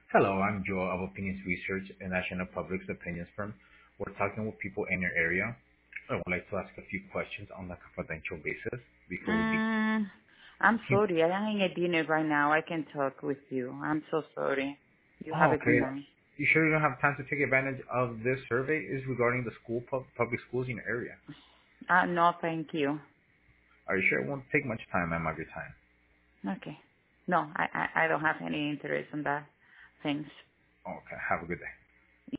Hello, I'm Joel of Opinions Research, a national public opinions firm. We're talking with people in your area. I would like to ask a few questions on a confidential basis before we begin. Mm, I'm Can- sorry. I am in a dinner right now. I can talk with you. I'm so sorry. You have Oh, a good okay. night. You sure you don't have time to take advantage of this survey? Is regarding the public schools in your area. No, thank you. Are you sure it won't take much time, ma'am, of your time? Okay. No, I don't have any interest in that. Thanks. Okay, have a good day.